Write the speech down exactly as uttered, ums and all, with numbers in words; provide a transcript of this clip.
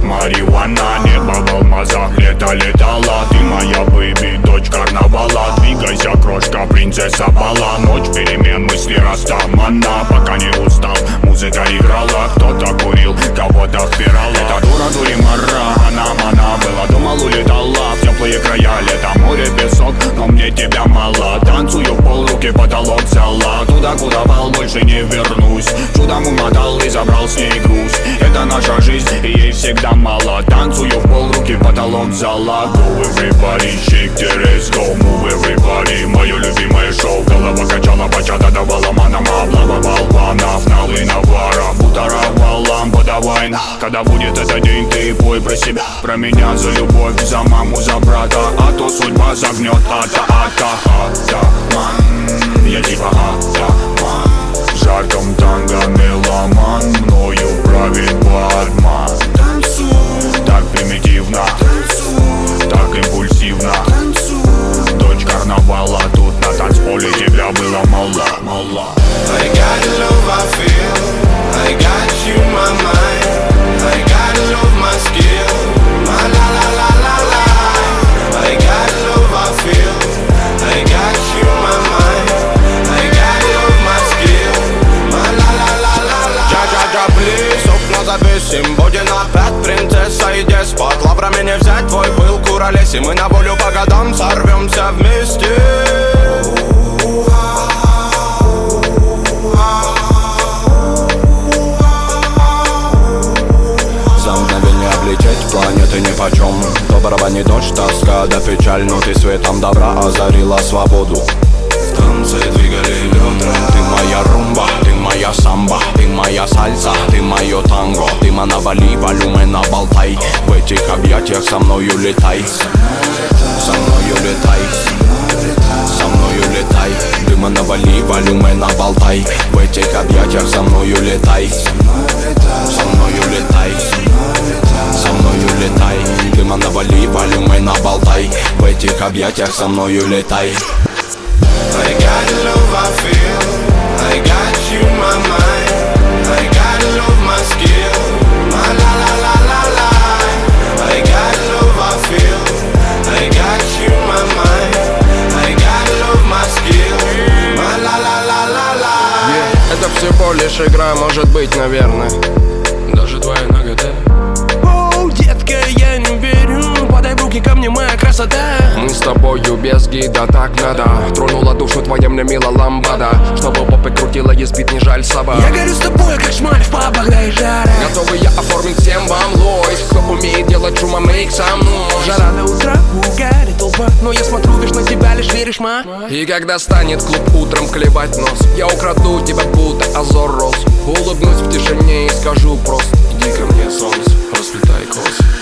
Марихуана, небо в алмазах, лето летала. Ты моя бэйби, дочь карнавала. Двигайся, крошка, принцесса бала. Ночь перемен, мысли растамана. Пока не устал, музыка играла. Кто-то курил, кого-то впирал. Это дура, дури, мара, она, мана. Была, думал, улетала в теплые края. Лето, море, песок, но мне тебя мало. Танцую в пол, руки потолок зала. Туда, куда вал, больше не вернусь. Чудом умотал и забрал с ней груз. Это наша жизнь, и ей всегда мало. Танцую в пол, руки потолок зала. Go everybody, shake the ass, go move everybody. Мое любимое шоу, голова качала, бачата давала манам. Облава балванов, налы навара. Бутара валам, подавай на. Когда будет этот день, ты пой про себя. Про меня, за любовь, за маму, за брата. А то судьба загнет, ата, ата, атаман. Я типа атаман. В жарком танго меломан. Мною правит бармен. Так примитивно, так импульсивно. Дочь карнавала, тут на танцполе тебя было мало, мало. I got the love I feel, I got you my mind, I got the love my skill, my la la la la la. I got the love I feel, I got you my mind, I got the love my skill, my la la la la la. Джа-джа-джа, плиз, окна завесим, будем опять принцесса и деспот. Лаврами не взять твой пыл, куролес, и мы на волю по годам сорвемся вместе. Планеты нипочем, то барабанит дождь, тоска да печаль. Но ты светом добра озарила свободу. В танце двигали бедра. Ты моя румба, ты моя самба, ты моя сальса, ты мое танго. Ты манавали, волюме на болтай. В этих объятиях со мною летай. Со мною летай. Со мною летай. Ты манавали, волюме на болтай. В этих объятиях со мною летай. Со мною летай. Со мною летай. Дыма навали, волюме набалтай. В этих объятиях со мною летай. I got the love I feel, I got you my mind, I got the love my skill, my la la la la la. I got the love I feel, I got you my mind, I got the love my skill, my la la la la la. Yeah, это всего лишь игра, может быть, наверное. Даже твоя нагота. Детка, я не верю, подай в руки ко мне, моя красота. Мы с тобою без гида, так надо. Тронула душу твоя мне мила ламбада. Чтобы попы крутила, есть бит, не жаль собак. Я горю с тобой, как шмаль в пабах, да и жара. Готовы я оформить всем вам лойс. Кто умеет делать шума, мейк со мной. Жара до утра, угарит толпа. Но я смотрю, видишь, на тебя лишь веришь, ма. И когда станет клуб утром клевать нос, я украду тебя, будто азор роз. Улыбнусь в тишине и скажу просто: иди ко мне, солнце, расплетай косы.